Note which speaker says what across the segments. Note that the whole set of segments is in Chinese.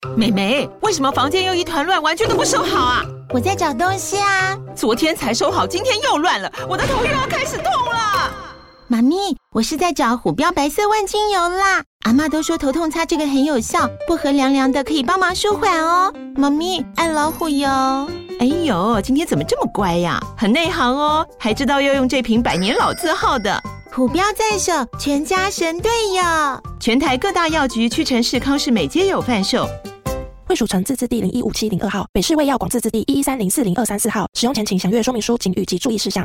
Speaker 1: 妹妹，为什么房间又一团乱，完全都不收好啊？
Speaker 2: 我在找东西啊。
Speaker 1: 昨天才收好，今天又乱了，我的头又要开始痛了。
Speaker 2: 妈咪，我是在找虎标白色万金油啦。阿嬷都说头痛擦这个很有效，薄荷凉凉的可以帮忙舒缓哦。妈咪，爱老虎油。
Speaker 1: 哎呦，今天怎么这么乖呀？很内行哦，还知道要用这瓶百年老字号的。
Speaker 2: 虎标在手，全家神队友。
Speaker 1: 全台各大药局、屈臣氏、康士美皆有贩售。
Speaker 3: 惠蜀城自治地015702号，北市卫药广自治地113040234号。使用前请详阅说明书、警语及注意事项。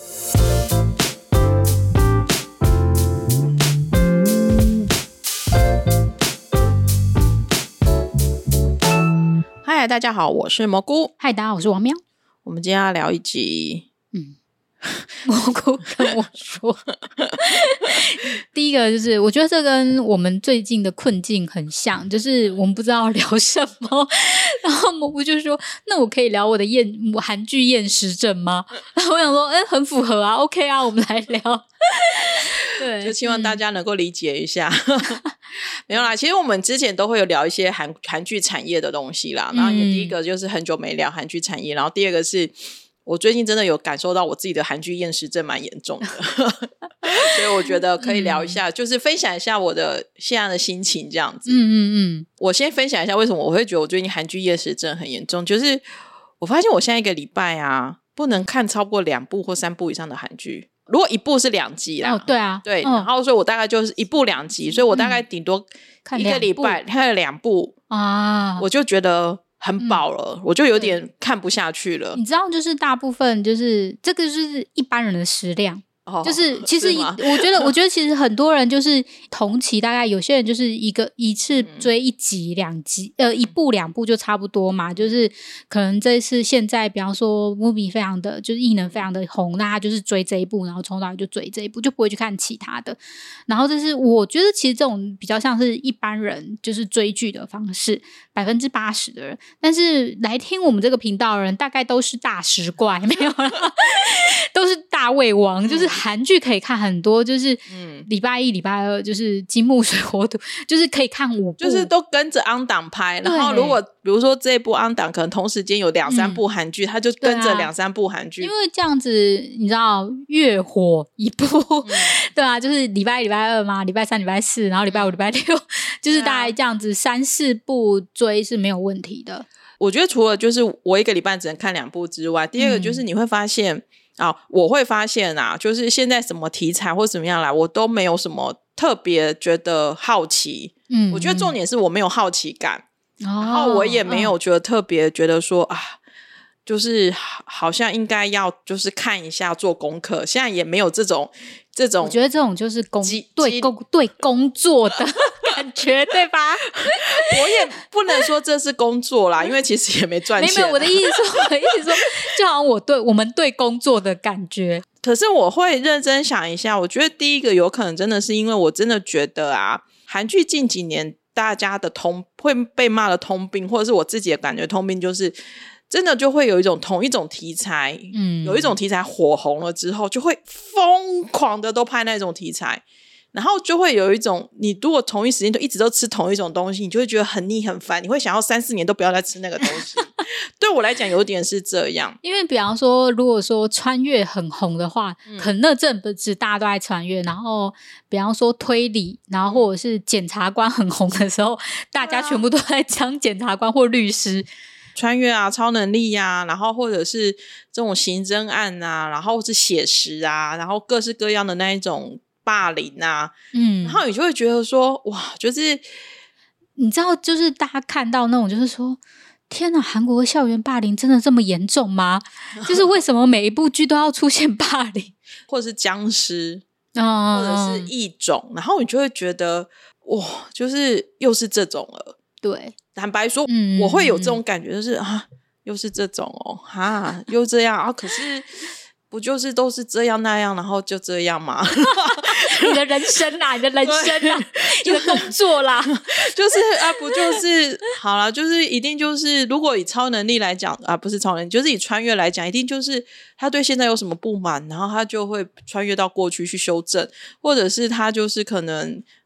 Speaker 4: 嗨，大家好，我是蘑菇。
Speaker 5: 嗨，大家好，我是王喵。
Speaker 4: 我们今天要聊一集，
Speaker 5: 蘑菇跟我说，第一个就是我觉得这跟我们最近的困境很像，就是我们不知道聊什么，然后蘑菇就说：“那我可以聊我的韩剧厌食症吗？”然后我想说，很符合啊 ，OK 啊，我们来聊。对，
Speaker 4: 就希望大家能够理解一下。没有啦，其实我们之前都会有聊一些韩剧产业的东西啦。然后第一个就是很久没聊韩剧产业，然后第二个是我最近真的有感受到我自己的韩剧厌食症蛮严重的，所以我觉得可以聊一下，就是分享一下我的现在的心情这样子。我先分享一下为什么我会觉得我最近韩剧厌食症很严重，就是我发现我现在一个礼拜啊，不能看超过2部或3部以上的韩剧。如果1部是2集啦，
Speaker 5: 对啊，
Speaker 4: 对，然后所以我大概就是1部2集，所以我大概顶多一个礼拜看2部啊，我就觉得很饱了，我就有点看不下去了。
Speaker 5: 你知道，就是大部分就是这个就是一般人的食量。就是其实我觉得其实很多人就是同期，大概有些人就是一次追1集2集1部2部就差不多嘛，就是可能这次现在比方说 movie 非常的就是艺能非常的红，那他就是追这一部，然后从头就追这一部，就不会去看其他的。然后这是我觉得其实这种比较像是一般人就是追剧的方式，80%的人，但是来听我们这个频道的人大概都是大食怪，没有啦，都是大胃王，就是韩剧可以看很多，就是礼拜1、礼拜2就是金木水火土，就是可以看5部，
Speaker 4: 就是都跟着on档拍。然后如果比如说这一部on档可能同时间有2-3部韩剧，他就跟着2-3部韩剧，
Speaker 5: 因为这样子你知道越火一部，对啊，就是礼拜1、礼拜2嘛，礼拜3、礼拜4，然后礼拜5、礼拜6，就是大概这样子3-4部追是没有问题的。
Speaker 4: 我觉得除了就是我一个礼拜只能看2部之外，第二个就是你会发现我会发现啊，就是现在什么题材或怎么样来，我都没有什么特别觉得好奇。我觉得重点是我没有好奇感，然后我也没有觉得特别觉得说就是好像应该要就是看一下做功课，现在也没有这种
Speaker 5: 我觉得这种就是对工作的感觉，对吧？
Speaker 4: 我也不能说这是工作啦，因为其实也没赚钱。
Speaker 5: 没有，我的意思说，就好像我们对工作的感觉。
Speaker 4: 可是我会认真想一下，我觉得第一个有可能真的是因为我真的觉得韩剧近几年大家的会被骂的通病，或者是我自己的感觉通病，就是真的就会有同一种题材，有一种题材火红了之后，就会疯狂的都拍那种题材，然后就会有一种，你如果同一时间都一直都吃同一种东西，你就会觉得很腻很烦，你会想要3-4年都不要再吃那个东西。对我来讲有点是这样，
Speaker 5: 因为比方说如果说穿越很红的话，可能那阵子大家都在穿越，然后比方说推理，然后或者是检察官很红的时候，大家全部都在讲检察官或律师
Speaker 4: 穿越超能力然后或者是这种刑侦案然后是写实然后各式各样的那一种霸凌然后你就会觉得说哇，就是
Speaker 5: 你知道就是大家看到那种就是说天哪，韩国的校园霸凌真的这么严重吗？就是为什么每一部剧都要出现霸凌
Speaker 4: 或者是僵尸或者是异种，然后你就会觉得哇，就是又是这种了。
Speaker 5: 对，
Speaker 4: 坦白说我会有这种感觉，就是又是这种又这样可是不就是都是这样那样，然后就这样吗？
Speaker 5: 你的人生你的人生你的工作啦，
Speaker 4: 就是不就是好啦，就是一定就是如果以超能力来讲不是超能力，就是以穿越来讲，一定就是他对现在有什么不满，然后他就会穿越到过去去修正，或者是他就是可能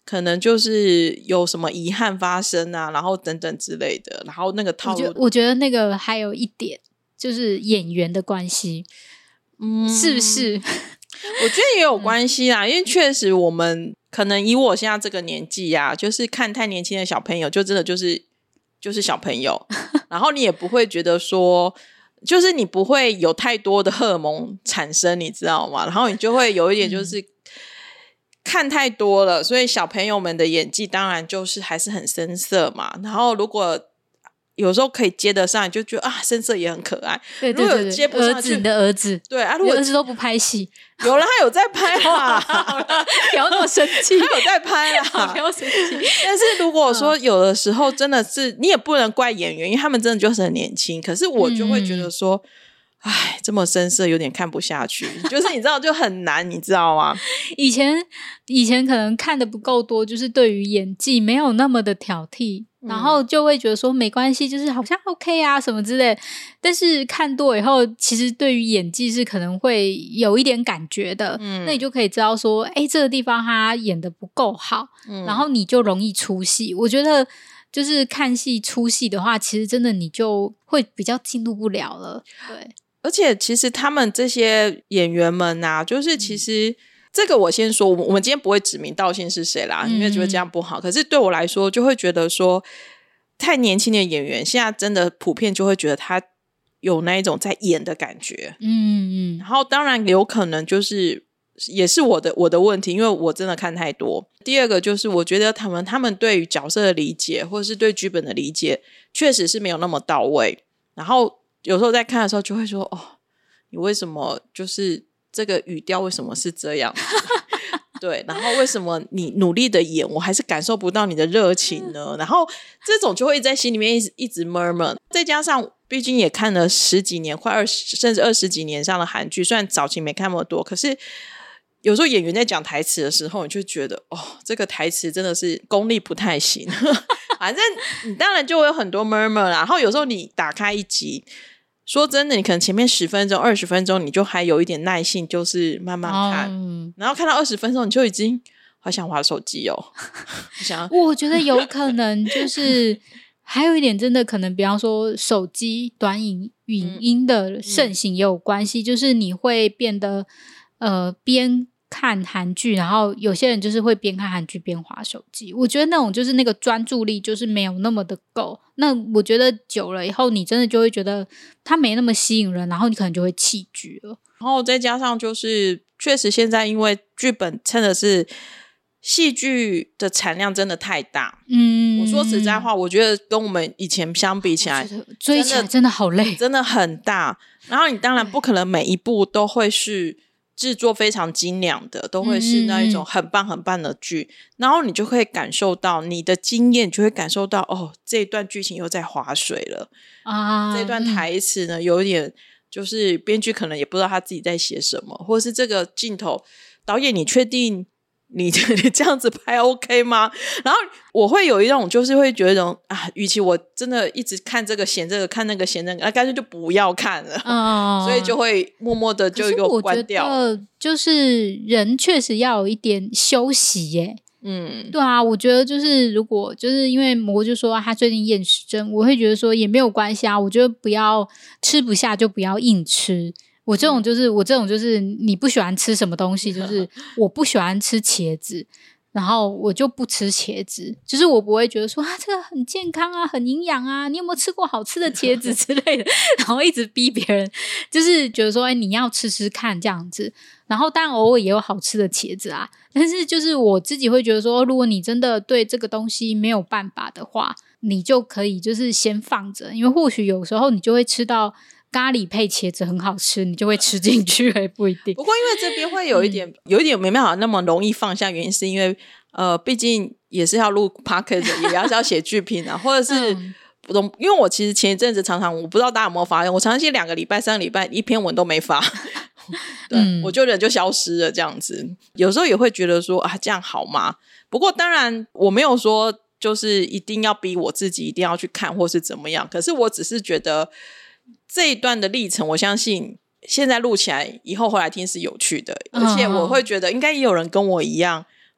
Speaker 4: 可能就是有什么遗憾发生啊，然后等等之类的，然后那个套路
Speaker 5: 我觉得那个还有一点就是演员的关系，是不是？
Speaker 4: 我觉得也有关系啦，因为确实我们可能以我现在这个年纪啊，就是看太年轻的小朋友，就真的就是小朋友，然后你也不会觉得说，就是你不会有太多的荷尔蒙产生，你知道吗？然后你就会有一点就是看太多了，所以小朋友们的演技当然就是还是很生涩嘛。然后如果有时候可以接得上，就觉得啊，生涩也很可爱。
Speaker 5: 对对对，
Speaker 4: 如果接不上去，
Speaker 5: 你的儿子，
Speaker 4: 对啊，如果
Speaker 5: 儿子都不拍戏，
Speaker 4: 有了他有在拍啦，
Speaker 5: 不要那么生气，
Speaker 4: 他有在拍啦，
Speaker 5: 不要生气。
Speaker 4: 但是如果说有的时候真的是你也不能怪演员，因为他们真的就是很年轻。可是我就会觉得说，哎，这么生涩有点看不下去，就是你知道就很难，你知道吗？
Speaker 5: 以前可能看的不够多，就是对于演技没有那么的挑剔。然后就会觉得说没关系，就是好像 OK 啊什么之类，但是看多以后，其实对于演技是可能会有一点感觉的。那你就可以知道说，这个地方他演得不够好，然后你就容易出戏。我觉得就是看戏出戏的话，其实真的你就会比较进入不了了。对，
Speaker 4: 而且其实他们这些演员们啊，就是其实。这个我先说，我们今天不会指名道姓是谁啦，因为觉得这样不好。可是对我来说，就会觉得说，太年轻的演员现在真的普遍就会觉得他有那一种在演的感觉。然后当然有可能就是也是我的问题，因为我真的看太多。第二个就是我觉得他们对于角色的理解，或者是对剧本的理解，确实是没有那么到位。然后有时候在看的时候就会说，哦，你为什么就是这个语调为什么是这样？对，然后为什么你努力的演，我还是感受不到你的热情呢？然后这种就会在心里面一直 murmur。再加上毕竟也看了10几年，快20甚至20几年上的韩剧，虽然早期没看那么多，可是有时候演员在讲台词的时候，你就觉得哦，这个台词真的是功力不太行。反正你当然就会有很多 murmur， 然后有时候你打开一集。说真的，你可能前面10分钟、20分钟，你就还有一点耐性，就是慢慢看，然后看到20分钟，你就已经好想滑手机哦。
Speaker 5: 我觉得有可能就是还有一点，真的可能，比方说手机短影音的盛行也有关系，就是你会变得边看韩剧，然后有些人就是会边看韩剧边滑手机。我觉得那种就是那个专注力就是没有那么的够。那我觉得久了以后，你真的就会觉得它没那么吸引人，然后你可能就会弃剧了。
Speaker 4: 然后再加上就是确实现在因为剧本真的是戏剧的产量真的太大。我说实在话，我觉得跟我们以前相比起来，
Speaker 5: 追起来真的好累，
Speaker 4: 真的很大。然后你当然不可能每一部都会是制作非常精良的，都会是那一种很棒很棒的剧，然后你就会感受到你的经验，就会感受到哦，这一段剧情又在划水了啊，这段台词呢有一点就是编剧可能也不知道他自己在写什么，或者是这个镜头导演你确定你这样子拍 OK 吗？然后我会有一种就是会觉得一种啊，与其我真的一直看这个嫌这个看那个嫌那个，那干脆就不要看了。所以就会默默的就给我关掉。可是我觉得
Speaker 5: 就是人确实要有一点休息耶。对啊，我觉得就是如果就是因为魔就说他最近厌食症，我会觉得说也没有关系啊，我觉得不要吃不下就不要硬吃。我这种就是你不喜欢吃什么东西，就是我不喜欢吃茄子，然后我就不吃茄子，就是我不会觉得说这个很健康啊，很营养啊，你有没有吃过好吃的茄子之类的，然后一直逼别人，就是觉得说你要吃吃看这样子。然后当然偶尔也有好吃的茄子啊，但是就是我自己会觉得说，如果你真的对这个东西没有办法的话，你就可以就是先放着，因为或许有时候你就会吃到咖喱配茄子很好吃，你就会吃进去，也不一定。
Speaker 4: 不过因为这边会有一点没办法那么容易放下，原因是因为毕竟也是要录 podcast， 也要写剧评啊，或者是因为我其实前一阵子常常，我不知道大家有没有发现，我长期2个礼拜、3个礼拜一篇文都没发。对，我就人就消失了这样子。有时候也会觉得说这样好吗？不过当然我没有说就是一定要逼我自己一定要去看或是怎么样，可是我只是觉得这一段的历程，我相信现在录起来以后回来听是有趣的，而且我会觉得应该也有人跟我一样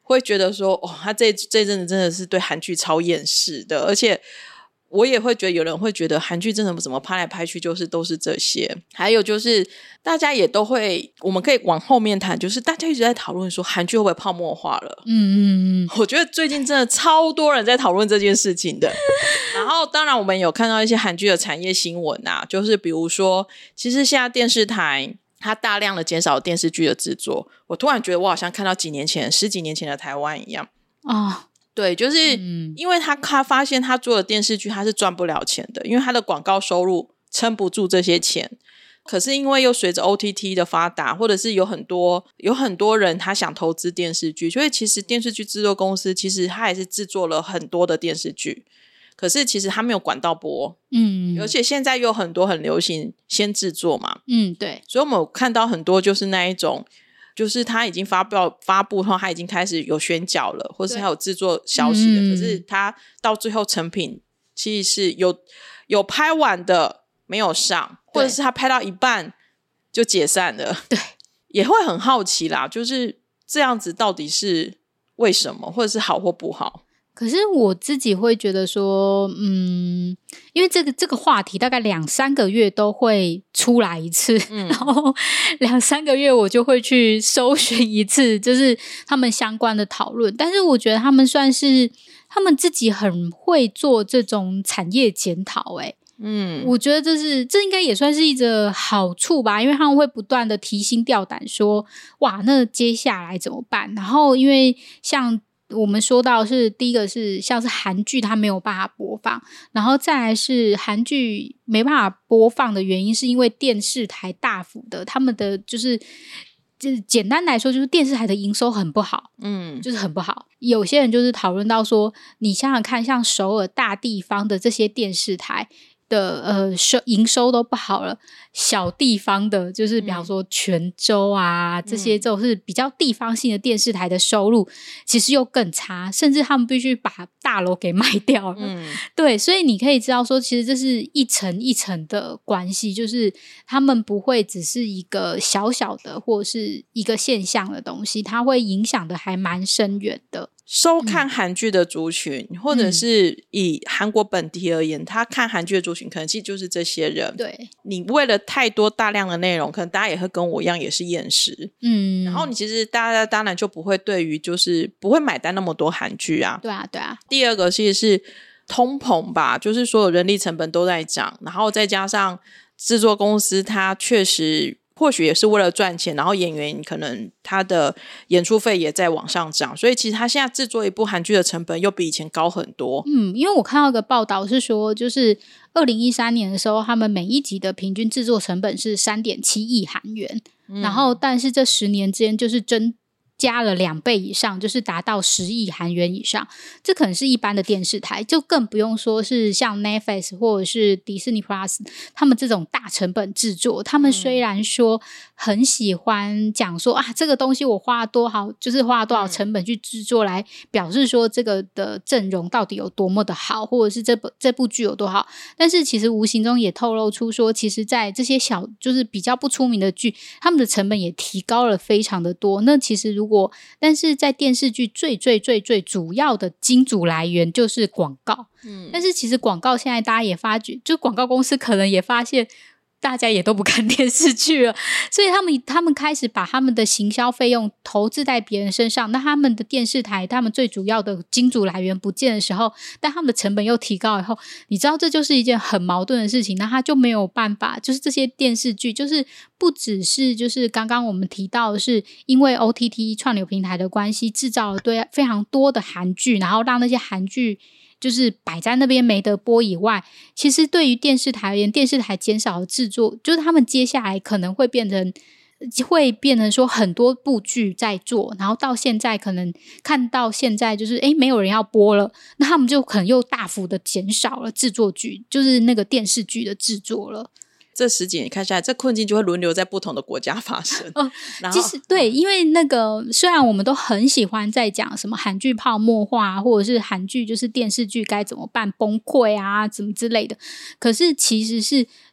Speaker 4: 会觉得说他这阵子真的是对韩剧超厌世的，而且我也会觉得有人会觉得韩剧真的怎么拍来拍去就是都是这些。还有就是大家也都会，我们可以往后面谈，就是大家一直在讨论说韩剧会不会泡沫化了。我觉得最近真的超多人在讨论这件事情的。然后当然我们有看到一些韩剧的产业新闻啊，就是比如说其实现在电视台它大量的减少电视剧的制作，我突然觉得我好像看到十几年前的台湾一样对，就是因为他发现他做的电视剧他是赚不了钱的，因为他的广告收入撑不住这些钱。可是因为又随着 OTT 的发达，或者是有很多人他想投资电视剧，所以其实电视剧制作公司其实他也是制作了很多的电视剧，可是其实他没有管道播。而且现在有很多很流行先制作嘛。
Speaker 5: 对，
Speaker 4: 所以我们有看到很多就是那一种就是他已经发布后他已经开始有选角了，或是他有制作消息的，可是他到最后成品其实是有拍完的没有上，或者是他拍到一半就解散了。
Speaker 5: 对，
Speaker 4: 也会很好奇啦，就是这样子到底是为什么，或者是好或不好。
Speaker 5: 可是我自己会觉得说因为这个话题大概2-3个月都会出来一次，然后2-3个月我就会去搜寻一次就是他们相关的讨论。但是我觉得他们算是他们自己很会做这种产业检讨我觉得这应该也算是一个好处吧，因为他们会不断的提心吊胆说哇那接下来怎么办。然后因为像我们说到是第一个是像是韩剧它没有办法播放，然后再来是韩剧没办法播放的原因是因为电视台大幅的他们的就是简单来说就是电视台的营收很不好，就是很不好。有些人就是讨论到说你想想看像首尔大地方的这些电视台的营收都不好了，小地方的就是比方说泉州啊这些这种是比较地方性的电视台的收入其实又更差，甚至他们必须把大楼给卖掉了。对，所以你可以知道说其实这是一层一层的关系，就是他们不会只是一个小小的或是一个现象的东西，它会影响的还蛮深远的。
Speaker 4: 收看韩剧的族群或者是以韩国本地而言，他看韩剧的族群可能其实就是这些人。
Speaker 5: 对，
Speaker 4: 你为了太多大量的内容，可能大家也会跟我一样也是厌世。然后你其实大家当然就不会对于就是不会买单那么多韩剧啊。
Speaker 5: 对啊对啊。
Speaker 4: 第二个其实是通膨吧，就是所有人力成本都在涨，然后再加上制作公司它确实或许也是为了赚钱，然后演员可能他的演出费也在往上涨，所以其实他现在制作一部韩剧的成本又比以前高很多。
Speaker 5: 因为我看到一个报道是说就是2013年的时候他们每一集的平均制作成本是 3.7 亿韩元，然后但是这10年之间就是增加了2倍以上，就是达到10亿韩元以上。这可能是一般的电视台，就更不用说是像 Netflix 或者是迪士尼 Plus 他们这种大成本制作。他们虽然说很喜欢讲说这个东西我花了多少，就是花了多少成本去制作来表示说这个的阵容到底有多么的好，或者是这部剧有多好，但是其实无形中也透露出说其实在这些小就是比较不出名的剧，他们的成本也提高了非常的多。那其实但是在电视剧最主要的金主来源就是广告。但是其实广告现在大家也发觉，就广告公司可能也发现大家也都不看电视剧了，所以他们开始把他们的行销费用投资在别人身上。那他们的电视台他们最主要的金主来源不见的时候，但他们的成本又提高以后，你知道这就是一件很矛盾的事情。那他就没有办法，就是这些电视剧就是不只是就是刚刚我们提到的是因为 OTT 串流平台的关系制造了非常多的韩剧，然后让那些韩剧就是摆在那边没得播以外，其实对于电视台而言，电视台减少了制作，就是他们接下来可能会变成说很多部剧在做，然后到现在可能看到现在就是没有人要播了，那他们就可能又大幅的减少了制作剧，就是那个电视剧的制作了。
Speaker 4: 这10几年看下来，这困境就会轮流在不同的国家发生。
Speaker 5: 其实对，因为那个虽然我们都很喜欢在讲什么韩剧泡沫化，或者是韩剧就是电视剧该怎么办崩溃啊怎么之类的，可是其实是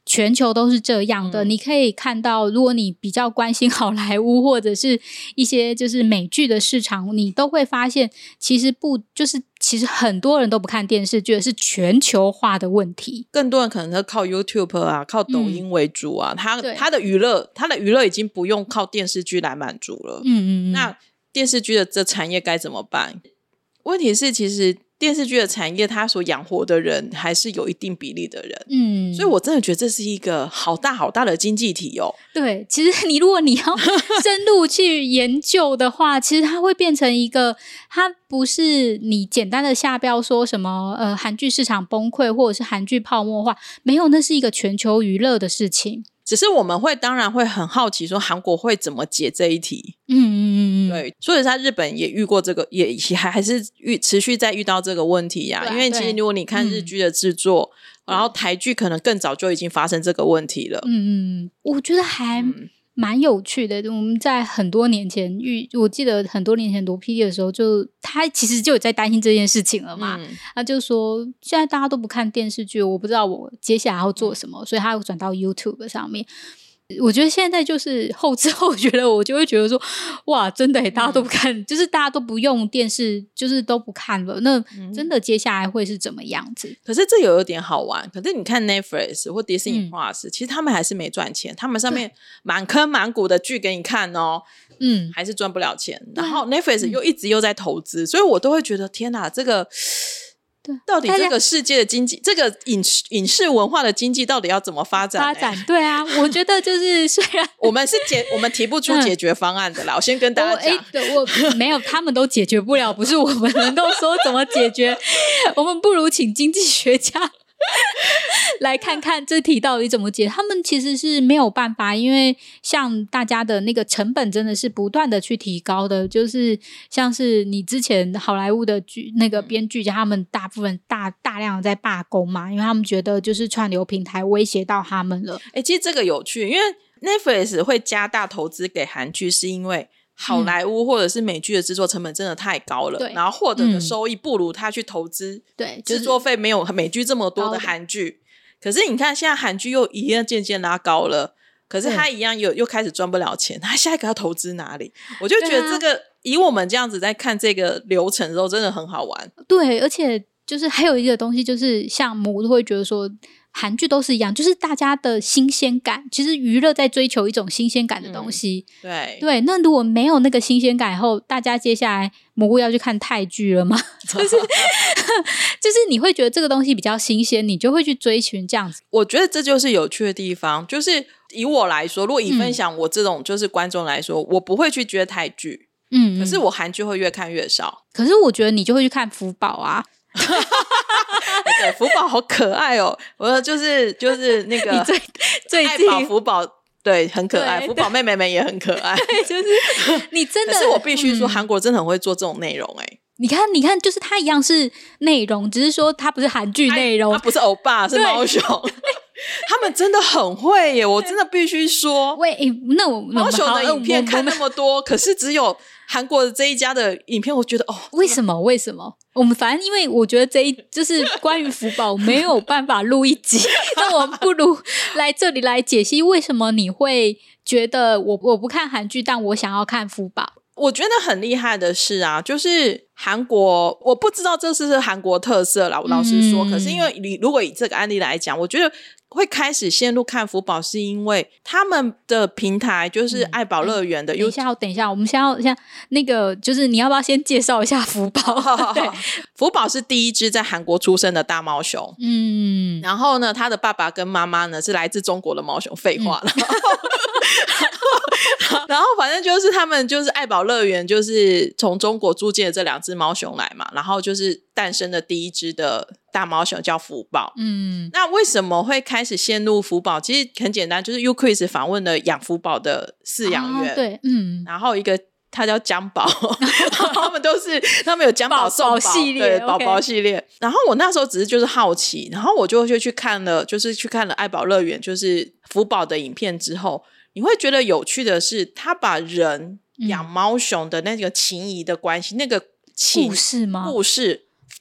Speaker 5: 全球都是这样的。你可以看到，如果你比较关心好莱坞或者是一些就是美剧的市场，你都会发现其实很多人都不看电视剧，是全球化的问题。
Speaker 4: 更多人可能是靠 YouTube 啊，靠抖音为主啊，他的娱乐已经不用靠电视剧来满足了。那电视剧的这产业该怎么办？问题是其实电视剧的产业它所养活的人还是有一定比例的人，所以我真的觉得这是一个好大好大的经济体哦。
Speaker 5: 对，其实如果你要深入去研究的话，其实它会变成一个，它不是你简单的下标说什么韩剧市场崩溃或者是韩剧泡沫化，没有，那是一个全球娱乐的事情。
Speaker 4: 只是我们当然会很好奇说韩国会怎么解这一题。对，所以在日本也遇过这个，也还是持续在遇到这个问题呀。因为其实如果你看日剧的制作，然后台剧可能更早就已经发生这个问题了。
Speaker 5: 我觉得还蛮有趣的。我们在很多年前我记得很多年前读 PD 的时候，他其实就有在担心这件事情了嘛。他就说现在大家都不看电视剧，我不知道我接下来要做什么，所以他转到 YouTube 上面。我觉得现在就是后知后觉的，我就会觉得说哇真的耶，大家都不看，就是大家都不用电视，就是都不看了，那真的接下来会是怎么样子？
Speaker 4: 可是这有点好玩。可是你看 Netflix 或 Disney Plus，其实他们还是没赚钱，他们上面满坑满谷的剧给你看哦，还是赚不了钱。然后 Netflix 又一直又在投资，所以我都会觉得天哪，这个到底这个世界的经济，这个影视文化的经济到底要怎么发展？
Speaker 5: 对啊，我觉得就是虽然
Speaker 4: 我们提不出解决方案的啦，我先跟大家讲，
Speaker 5: 我没有，他们都解决不了，不是我们能够说怎么解决，我们不如请经济学家来看看这题到底怎么解。他们其实是没有办法，因为像大家的那个成本真的是不断的去提高的，就是像是你之前好莱坞的剧那个编剧家，他们大部分大量的在罢工嘛，因为他们觉得就是串流平台威胁到他们了。
Speaker 4: 其实这个有趣，因为 Netflix 会加大投资给韩剧，是因为好莱坞或者是美剧的制作成本真的太高了，然后获得的收益不如他去投资制作费没有美剧这么多的韩剧。可是你看现在韩剧又一样渐渐拉高了，可是他一样又开始赚不了钱，他下一个要投资哪里？我就觉得这个以我们这样子在看这个流程的时候真的很好玩。
Speaker 5: 对，而且就是还有一个东西，就是像我都会觉得说韩剧都是一样，就是大家的新鲜感，其实娱乐在追求一种新鲜感的东西。对，那如果没有那个新鲜感以后，大家接下来蘑菇要去看泰剧了吗？就是你会觉得这个东西比较新鲜，你就会去追寻这样子。
Speaker 4: 我觉得这就是有趣的地方，就是以我来说，如果以分享我这种就是观众来说，我不会去追泰剧，可是我韩剧会越看越少。
Speaker 5: 可是我觉得你就会去看福宝啊。
Speaker 4: 对，福宝好可爱哦！我就是那个
Speaker 5: 最
Speaker 4: 爱宝福宝，对，很可爱。福宝妹妹们也很可爱。
Speaker 5: 对，就是你真的。
Speaker 4: 可是我必须说，韩国真的很会做这种内容
Speaker 5: 你看，就是它一样是内容，只是说它不是韩剧内容，
Speaker 4: 它不是欧巴，是猫熊。他们真的很会耶，我真的必须说。
Speaker 5: 那我
Speaker 4: 猫熊的影片看那么多，可是只有韩国的这一家的影片，我觉得
Speaker 5: 为什么？我们反正因为我觉得就是关于福宝没有办法录一集，那我们不如来这里来解析为什么你会觉得我不看韩剧，但我想要看福宝。
Speaker 4: 我觉得很厉害的是啊，就是韩国，我不知道这是韩国特色啦，我老实说，可是因为如果以这个案例来讲，我觉得会开始陷入看福宝，是因为他们的平台就是爱宝乐园的。
Speaker 5: 等一下，我们先要那个，就是你要不要先介绍一下福宝？对，
Speaker 4: 福宝是第一只在韩国出生的大猫熊。然后呢，他的爸爸跟妈妈呢是来自中国的猫熊。废话了。然后反正就是他们就是爱宝乐园就是从中国租借了这两只猫熊来嘛，然后就是诞生的第一只的大猫熊叫福宝。那为什么会开始陷入福宝？其实很简单，就是 YouQuiz 访问了养福宝的饲养员。
Speaker 5: 对，
Speaker 4: 然后一个他叫江宝。他们有江宝送宝
Speaker 5: 系列，
Speaker 4: 对，宝宝系列。然后我那时候只是就是好奇，然后我就去看了爱宝乐园就是福宝的影片之后，你会觉得有趣的是，他把人养猫熊的那个情谊的关系，那个
Speaker 5: 故事吗？
Speaker 4: 故事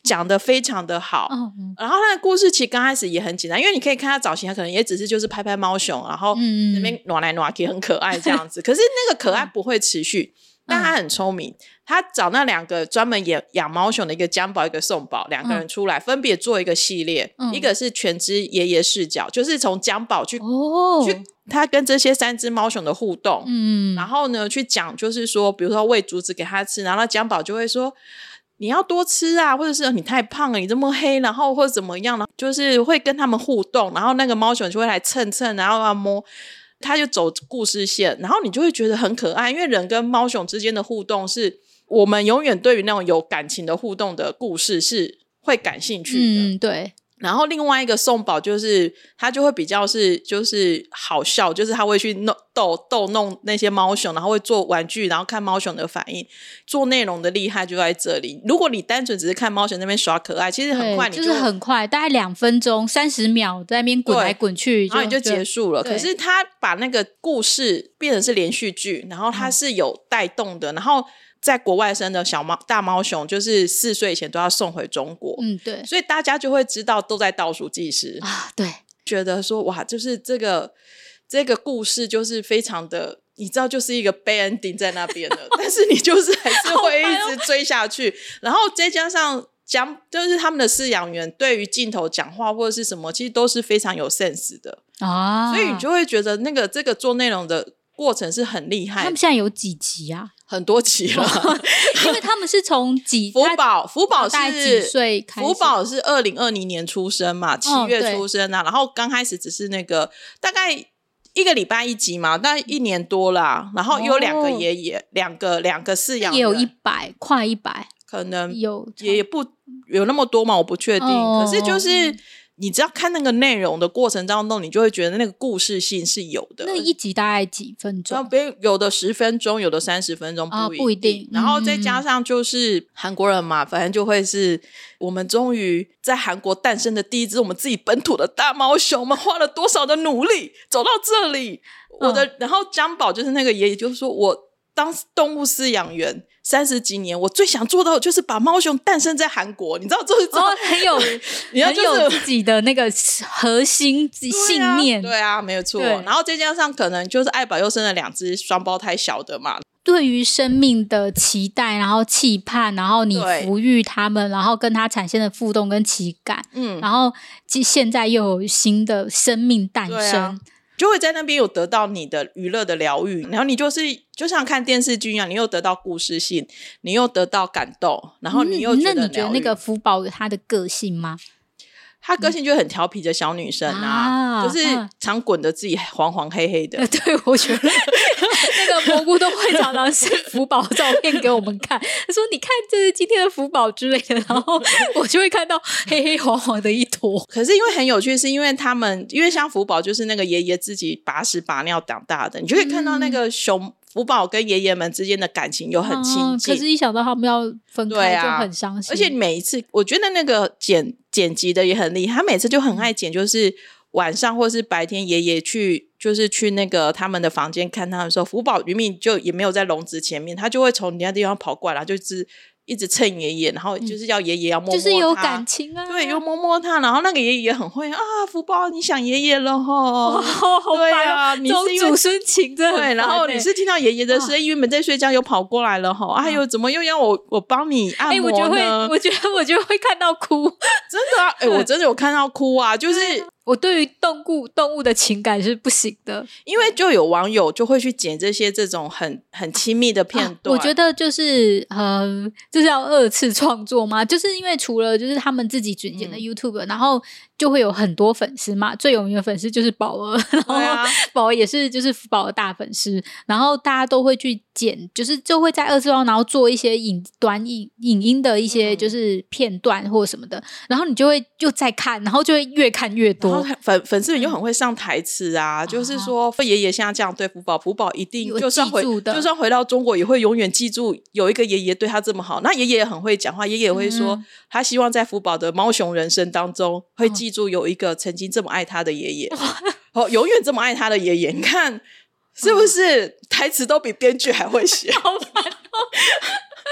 Speaker 4: 讲得非常的好。然后他的故事其实刚开始也很简单，因为你可以看他早期他可能也只是就是拍拍猫熊，然后那边暖来暖去很可爱这样子可是那个可爱不会持续但他很聪明，他找那2个专门养猫熊的，一个江宝一个宋宝，2个人出来分别做一个系列，一个是全知爷爷视角，就是从江宝去他跟这些3只猫熊的互动，然后呢去讲就是说比如说喂竹子给他吃，然后江宝就会说你要多吃啊，或者是你太胖了你这么黑，然后或者怎么样呢，就是会跟他们互动，然后那个猫熊就会来蹭蹭然后要摸，他就走故事线，然后你就会觉得很可爱，因为人跟猫熊之间的互动是我们永远对于那种有感情的互动的故事是会感兴趣的，
Speaker 5: 对。
Speaker 4: 然后另外一个宋宝就是他就会比较是就是好笑，就是他会去逗弄那些猫熊，然后会做玩具，然后看猫熊的反应，做内容的厉害就在这里。如果你单纯只是看猫熊那边耍可爱，其实很快你
Speaker 5: 就是很快，大概2分钟30秒在那边滚来滚去，
Speaker 4: 然后你就结束了。可是他把那个故事变成是连续剧，然后它是有带动的，然后在国外生的大猫熊就是4岁以前都要送回中国，
Speaker 5: 对，
Speaker 4: 所以大家就会知道都在倒数计时
Speaker 5: 啊，对，
Speaker 4: 觉得说哇，就是这个故事就是非常的，你知道就是一个 bad ending 在那边的但是你就是还是会一直追下去然后再加上就是他们的饲养员对于镜头讲话或者是什么其实都是非常有 sense 的啊，所以你就会觉得这个做内容的过程是很厉害的。
Speaker 5: 他们现在有几集啊？
Speaker 4: 很多集了
Speaker 5: 因为他们是从
Speaker 4: 福宝
Speaker 5: 大概几岁开始？
Speaker 4: 福宝是2020年出生嘛，7月出生啊，然后刚开始只是那个大概1个礼拜1集嘛，大概1年多啦，然后有2个爷爷两个饲养员，
Speaker 5: 也有100快100，
Speaker 4: 可能
Speaker 5: 有
Speaker 4: 也不有那么多嘛，我不确定可是就是你只要看那个内容的过程当中，你就会觉得那个故事性是有的。
Speaker 5: 那一集大概几分钟？
Speaker 4: 有的10分钟，有的30分钟，
Speaker 5: 不一定。
Speaker 4: 然后再加上就是韩国人嘛，反正就会是我们终于在韩国诞生的第一只我们自己本土的大猫熊，我们花了多少的努力走到这里。然后江宝就是那个爷爷，就是说我当动物饲养员30几年，我最想做到的就是把猫熊诞生在韩国，你知道这是
Speaker 5: 很有自己的那个核心信念。
Speaker 4: 对啊没有错。然后再加上可能就是爱宝又生了2只双胞胎小的嘛，
Speaker 5: 对于生命的期待，然后期盼，然后你抚育他们，然后跟他产生的互动跟情感，然后现在又有新的生命诞生，
Speaker 4: 就会在那边有得到你的娱乐的疗愈，然后你就像看电视剧一样，你又得到故事性，你又得到感动，然后你又觉得
Speaker 5: 那你觉得那个福宝有他的个性吗？
Speaker 4: 她个性就很调皮的小女生就是常滚得自己黄黄黑黑的
Speaker 5: 对，我觉得那个蘑菇都会常常是福宝照片给我们看，他说你看这是今天的福宝之类的，然后我就会看到黑黑黄黄的一坨。
Speaker 4: 可是因为很有趣，是因为因为像福宝就是那个爷爷自己把屎把尿长大的，你就可以看到那个福宝跟爷爷们之间的感情又很亲近，
Speaker 5: 可是一想到他们要分开就很伤心。
Speaker 4: 而且每一次我觉得那个剪辑的也很厉害，他每次就很爱剪，就是晚上或是白天爷爷就是去那个他们的房间看他们的时候，福宝明明就也没有在笼子前面，他就会从人家地方跑过来，就是一直蹭爷爷，然后就是要爷爷要摸摸他，
Speaker 5: 就是有感情啊，
Speaker 4: 对，又摸摸他，然后那个爷爷也很会啊，福宝你想爷爷了齁，
Speaker 5: 好
Speaker 4: 对啊，你是因为
Speaker 5: 祖孙情真的
Speaker 4: 对，然后你是听到爷爷的声音，原本在睡觉又跑过来了齁，哎呦，怎么又要我帮你按摩呢？
Speaker 5: 我觉得会看到哭，
Speaker 4: 真的啊，我真的有看到哭啊，就是。
Speaker 5: 我对于动物的情感是不行的，
Speaker 4: 因为就有网友就会去剪这种很亲密的片段。
Speaker 5: 我觉得就是就是要2次创作嘛，就是因为除了就是他们自己剪的 YouTube，然后就会有很多粉丝嘛，最有名的粉丝就是宝儿，然后宝儿也是就是福宝的大粉丝，然后大家都会去剪，就会在2次然后做一些短影音的一些就是片段或什么的，然后你就会又再看，然后就会越看越多。
Speaker 4: 粉丝们就很会上台词啊，就是说爷爷现在这样对福宝，福宝一定就算回到中国也会永远记住有一个爷爷对他这么好。那爷爷也很会讲话，爷爷也会说他希望在福宝的猫熊人生当中会记住有一个曾经这么爱他的爷爷永远这么爱他的爷爷。你看是不是台词都比编剧还会写？
Speaker 5: 好烦哦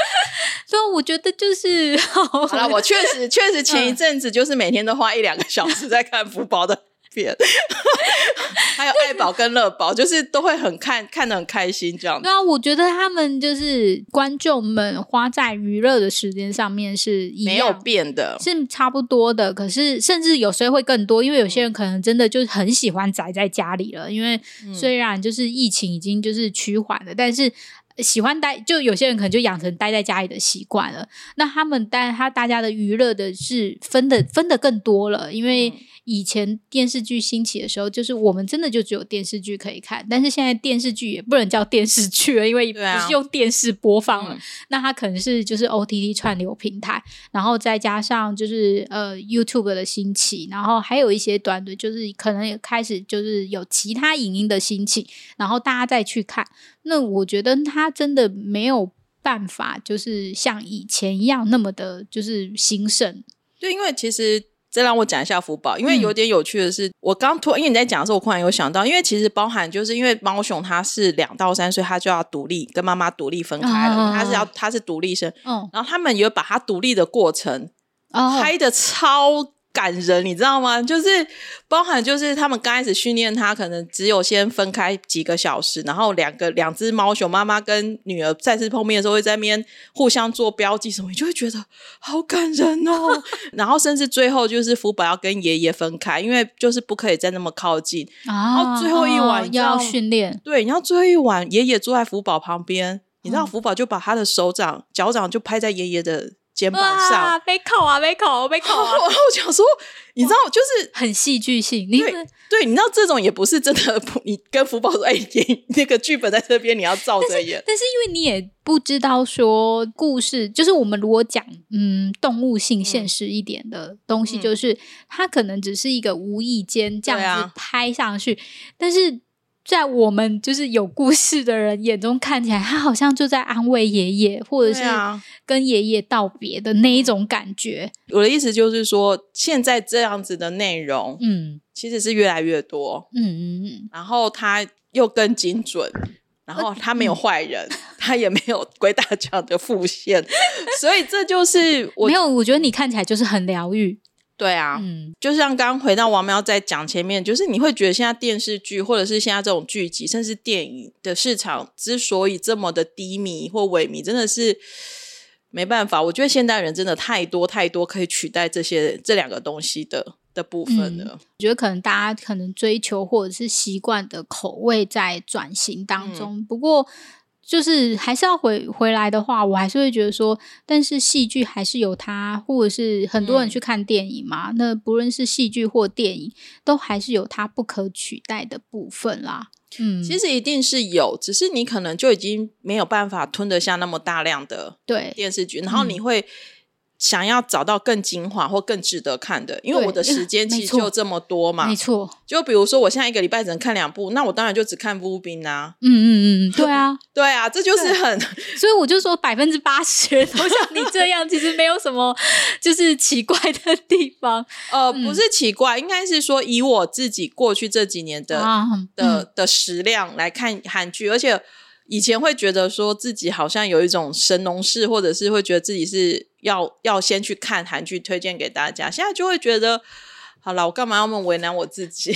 Speaker 5: 对，我觉得就是
Speaker 4: 好了，我确实前一阵子就是每天都花1-2个小时在看福宝的片还有爱宝跟乐宝，就是都会看得很开心这样子。
Speaker 5: 对啊，我觉得他们就是观众们花在娱乐的时间上面是一样，
Speaker 4: 没有变的，
Speaker 5: 是差不多的，可是甚至有时候会更多，因为有些人可能真的就很喜欢宅在家里了，因为虽然就是疫情已经就是趋缓了，但是喜欢待，就有些人可能就养成待在家里的习惯了。那大家的娱乐的是分的更多了，因为以前电视剧兴起的时候，就是我们真的就只有电视剧可以看，但是现在电视剧也不能叫电视剧了，因为不是用电视播放了，那它可能是就是 OTT 串流平台，然后再加上就是YouTube 的兴起，然后还有一些短的，就是可能也开始就是有其他影音的兴起，然后大家再去看。那我觉得它真的没有办法就是像以前一样那么的就是兴盛。
Speaker 4: 对，因为其实再让我讲一下福宝，因为有点有趣的是，我刚因为你在讲的时候我突然有想到，因为其实包含就是因为猫熊它是2到3岁它就要独立跟妈妈独立分开了，它是独立生，然后他们有把它独立的过程拍的超感人，你知道吗？就是包含就是他们刚开始训练他可能只有先分开几个小时，然后两只猫熊妈妈跟女儿再次碰面的时候会在那边互相做标记什么，你就会觉得好感人哦然后甚至最后就是福宝要跟爷爷分开，因为就是不可以再那么靠近，然后最后一晚
Speaker 5: 要训练，
Speaker 4: 对，然后最后一晚爷爷坐在福宝旁边，你知道福宝就把他的脚掌就拍在爷爷的肩膀上，
Speaker 5: 被扣啊然后
Speaker 4: 我想说你知道就是
Speaker 5: 很戏剧性，
Speaker 4: 对，你知道这种也不是真的你跟福宝说那个剧本在这边你要照着演，
Speaker 5: 但是因为你也不知道说故事，就是我们如果讲动物性现实一点的东西，就是它可能只是一个无意间这样子拍上去，但是在我们就是有故事的人眼中看起来，他好像就在安慰爷爷，或者是跟爷爷道别的那一种感觉。
Speaker 4: 我的意思就是说，现在这样子的内容，其实是越来越多，然后他又更精准，然后他没有坏人，他也没有鬼打墙的副线，所以这就是
Speaker 5: 没有，我觉得你看起来就是很疗愈。
Speaker 4: 对啊，就像刚刚回到王喵在讲前面，就是你会觉得现在电视剧或者是现在这种剧集甚至电影的市场之所以这么的低迷或萎靡，真的是没办法，我觉得现代人真的太多可以取代这两个东西的部分了。
Speaker 5: 我觉得可能大家可能追求或者是习惯的口味在转型当中，不过就是还是要回来的话，我还是会觉得说，但是戏剧还是有它，或者是很多人去看电影嘛，那不论是戏剧或电影都还是有它不可取代的部分啦。
Speaker 4: 其实一定是有，只是你可能就已经没有办法吞得下那么大量的电视剧，然后你会想要找到更精华或更值得看的，因为我的时间其实就这么多嘛。
Speaker 5: 没错，
Speaker 4: 就比如说我现在一个礼拜只能看2部，那我当然就只看布兵啊。
Speaker 5: 对啊
Speaker 4: 对啊，这就是
Speaker 5: 所以我就说80%都像你这样其实没有什么就是奇怪的地方。
Speaker 4: 不是奇怪，应该是说以我自己过去这几年的食量来看韩剧，而且以前会觉得说自己好像有一种神农氏，或者是会觉得自己是要先去看韩剧推荐给大家，现在就会觉得好啦，我干嘛要那么为难我自己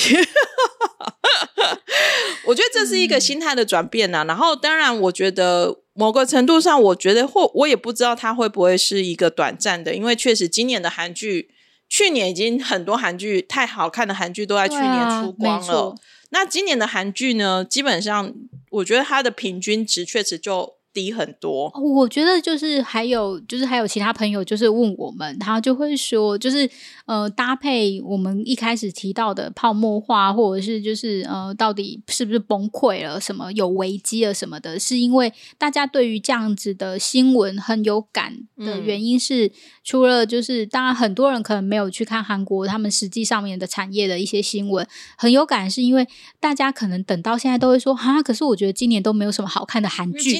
Speaker 4: 我觉得这是一个心态的转变啊。然后当然我觉得某个程度上，我觉得我也不知道它会不会是一个短暂的，因为确实今年的韩剧，去年已经很多韩剧太好看的韩剧都在去年出光了，那今年的韩剧呢，基本上我觉得它的平均值确实就低很多。
Speaker 5: 我觉得就是还有其他朋友就是问我们，他就会说就是搭配我们一开始提到的泡沫化，或者是就是到底是不是崩溃了什么，有危机了什么的，是因为大家对于这样子的新闻很有感的原因是，除了就是当然很多人可能没有去看韩国他们实际上面的产业的一些新闻，很有感是因为大家可能等到现在都会说可是我觉得今年都没有什么好看的韩剧，
Speaker 4: 今年新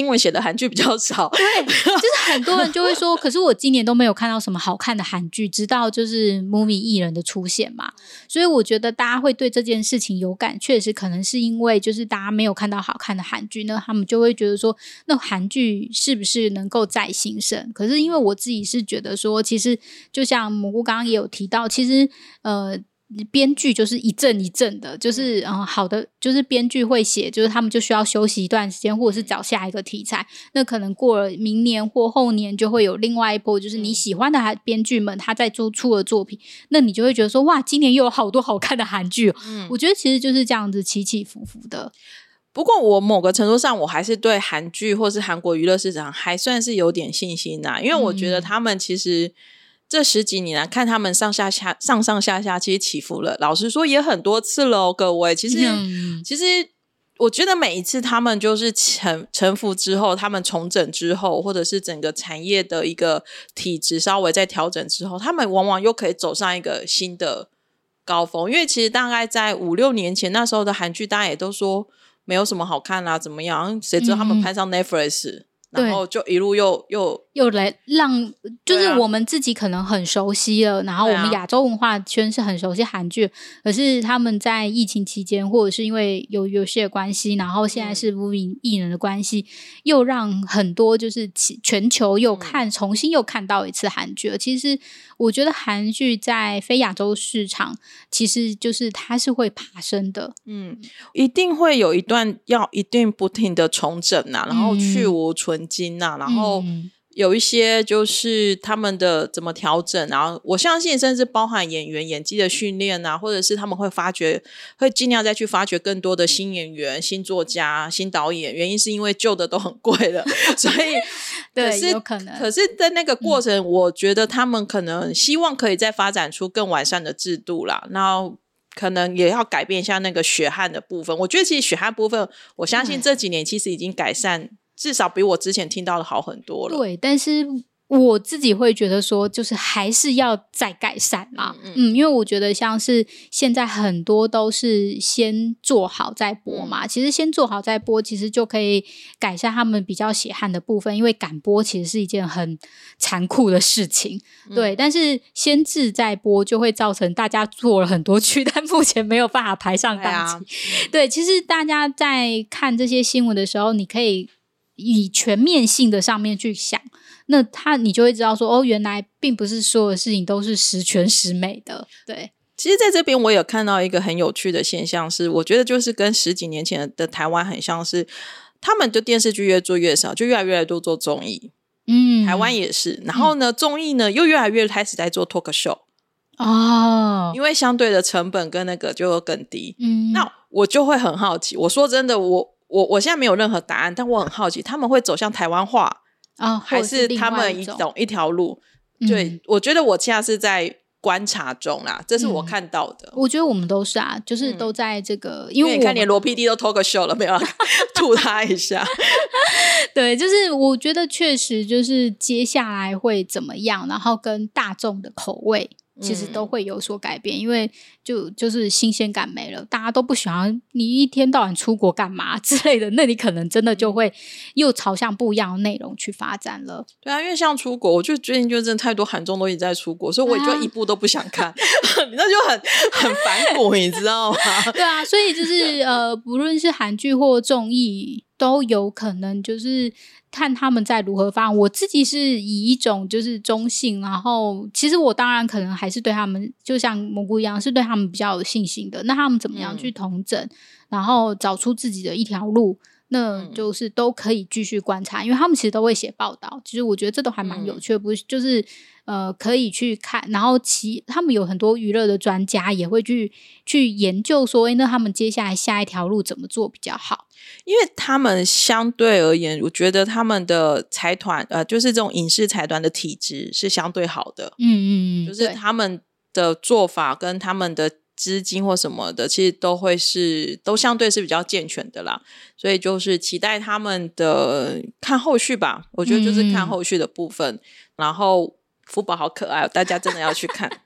Speaker 4: 新闻写的韩剧比较少。
Speaker 5: 对，就是很多人就会说可是我今年都没有看到什么好看的韩剧，直到就是 Movie 艺人的出现嘛，所以我觉得大家会对这件事情有感，确实可能是因为就是大家没有看到好看的韩剧，那他们就会觉得说那韩剧是不是能够再兴盛。可是因为我自己是觉得说其实就像蘑菇刚刚也有提到，其实编剧就是一阵一阵的，就是好的就是编剧会写，就是他们就需要休息一段时间，或者是找下一个题材，那可能过了明年或后年就会有另外一波就是你喜欢的编剧们他在出的作品，那你就会觉得说哇今年又有好多好看的韩剧我觉得其实就是这样子起起伏伏的。
Speaker 4: 不过我某个程度上我还是对韩剧或是韩国娱乐市场还算是有点信心因为我觉得他们其实这10几年来看他们上下下其实起伏了，老实说也很多次了各位。其实我觉得每一次他们就是臣服之后，他们重整之后，或者是整个产业的一个体质稍微在调整之后，他们往往又可以走上一个新的高峰。因为其实大概在5-6年前那时候的韩剧大家也都说没有什么好看啦怎么样，谁知道他们拍上 Netflix然后就一路又
Speaker 5: 来让就是我们自己可能很熟悉了然后我们亚洲文化圈是很熟悉韩剧可是他们在疫情期间或者是因为有些关系，然后现在是Movie艺人的关系又让很多就是全球又重新又看到一次韩剧了。其实我觉得韩剧在非亚洲市场其实就是它是会爬升的
Speaker 4: 一定会有一段要一定不停的重整然后去无存菁然后有一些就是他们的怎么调整然后我相信甚至包含演员演技的训练或者是他们会尽量再去发掘更多的新演员新作家新导演，原因是因为旧的都很贵了所以
Speaker 5: 对有可能
Speaker 4: 可是在那个过程我觉得他们可能希望可以再发展出更完善的制度啦，然后可能也要改变一下那个血汗的部分。我觉得其实血汗部分我相信这几年其实已经改善至少比我之前听到的好很多了。
Speaker 5: 对，但是我自己会觉得说就是还是要再改善啦因为我觉得像是现在很多都是先做好再播嘛其实先做好再播其实就可以改善他们比较血汗的部分，因为赶播其实是一件很残酷的事情对，但是先制再播就会造成大家做了很多剧但目前没有办法排上档期对，其实大家在看这些新闻的时候你可以以全面性的上面去想，那你就会知道说原来并不是所有的事情都是十全十美的。对，
Speaker 4: 其实在这边我有看到一个很有趣的现象是我觉得就是跟10几年前的台湾很像，是他们的电视剧越做越少，就越来越多做综艺台湾也是，然后呢综艺呢又越来越开始在做 talk show因为相对的成本跟那个就更低那我就会很好奇，我说真的我现在没有任何答案，但我很好奇他们会走向台湾化还是他们一条路对，我觉得我现在是在观察中啦，这是我看到的
Speaker 5: 我觉得我们都是就是都在这个因为
Speaker 4: 你看连罗 PD 都 talk show 了没有吐他一下
Speaker 5: 对，就是我觉得确实就是接下来会怎么样，然后跟大众的口味其实都会有所改变因为就是新鲜感没了，大家都不喜欢你一天到晚出国干嘛之类的，那你可能真的就会又朝向不一样的内容去发展了。
Speaker 4: 对因为像出国我就最近就真的太多韩综都一直在出国，所以我也就一部都不想看你那就很反骨你知道吗
Speaker 5: 对所以就是不论是韩剧或综艺都有可能就是看他们在如何发展。我自己是以一种就是中性，然后其实我当然可能还是对他们就像蘑菇一样是对他们比较有信心的，那他们怎么样去统整然后找出自己的一条路，那就是都可以继续观察，因为他们其实都会写报道，其实我觉得这都还蛮有趣的不是就是可以去看，然后他们有很多娱乐的专家也会去研究说那他们接下来下一条路怎么做比较好。
Speaker 4: 因为他们相对而言我觉得他们的财团就是这种影视财团的体质是相对好的就是他们的做法跟他们的资金或什么的其实都相对是比较健全的啦，所以就是期待他们的看后续吧，我觉得就是看后续的部分然后福宝好可爱大家真的要去看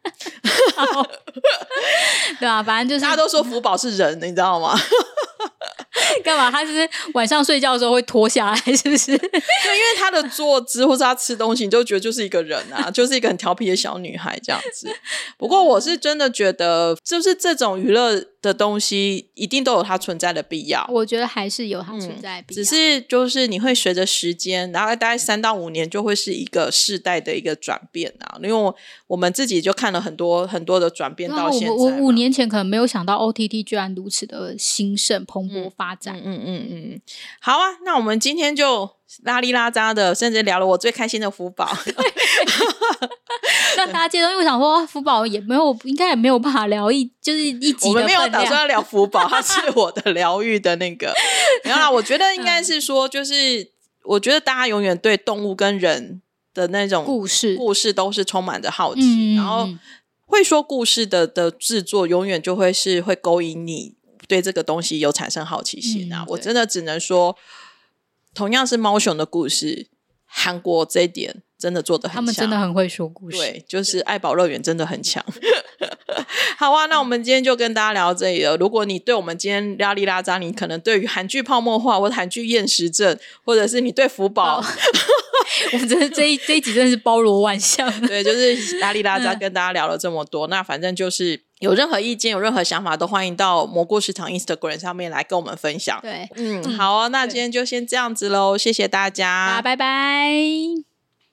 Speaker 5: 对反正就是
Speaker 4: 大家都说福宝是人你知道吗
Speaker 5: 干嘛？他是晚上睡觉的时候会脱下来，是不是？对，因
Speaker 4: 为他的坐姿或是他吃东西，你就觉得就是一个人啊，就是一个很调皮的小女孩这样子。不过我是真的觉得，就是这种娱乐的东西一定都有它存在的必要。
Speaker 5: 我觉得还是有它存在的必要，
Speaker 4: 只是就是你会随着时间，然后大概3到5年就会是一个世代的一个转变啊。因为我们自己就看了很多很多的转变到现在。
Speaker 5: 我5年前可能没有想到 OTT 居然如此的兴盛蓬勃发展。
Speaker 4: 好啊，那我们今天就拉里拉扎的，甚至聊了我最开心的福宝。
Speaker 5: 让大家接受，因为我想说福宝应该也没有办法聊就是一集的分量。
Speaker 4: 我们没有打算要聊福宝，它是我的疗愈的那个。没有啦，我觉得应该是说，就是我觉得大家永远对动物跟人的那种故事都是充满着好奇，然后会说故事的制作永远就会勾引你对这个东西有产生好奇心啊。我真的只能说，同样是猫熊的故事，韩国这一点真的做得很强，
Speaker 5: 他们真的很会说故事。
Speaker 4: 对，就是爱宝乐园真的很强。好啊，那我们今天就跟大家聊到这里了。如果你对我们今天拉里拉扎，你可能对于韩剧泡沫化或者韩剧厌食症，或者是你对福宝
Speaker 5: 我们真的这一集真的是包罗万象。
Speaker 4: 对，就是拉里拉扎跟大家聊了这么多。那反正就是有任何意见有任何想法都欢迎到蘑菇食堂 Instagram 上面来跟我们分享。
Speaker 5: 对，
Speaker 4: 好啊，那今天就先这样子咯，谢谢大家，
Speaker 5: 拜拜。